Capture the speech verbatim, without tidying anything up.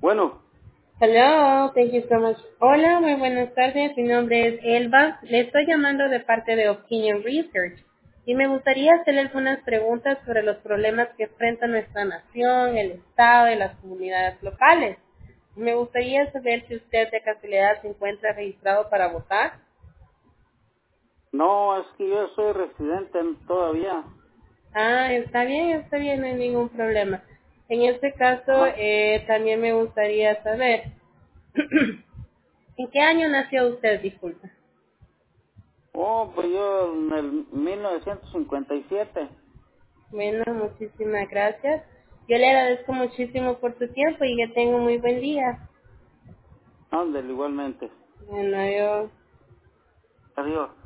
Bueno, Hello, thank you so much. Hola, muy buenas tardes. Mi nombre es Elba. Le estoy llamando de parte de Opinion Research y me gustaría hacerle algunas preguntas sobre los problemas que enfrenta nuestra nación, el Estado y las comunidades locales. Me gustaría saber si usted de casualidad se encuentra registrado para votar. no, es que yo soy residente en- todavía. Ah, está bien, está bien, no hay ningún problema. En este caso, Ajá. eh, también me gustaría saber, ¿en qué año nació usted, disculpa? Oh, pues yo en el mil novecientos cincuenta y siete. Bueno, muchísimas gracias. Yo le agradezco muchísimo por su tiempo y que tenga un muy buen día. Ándale, igualmente. Bueno, yo Adiós.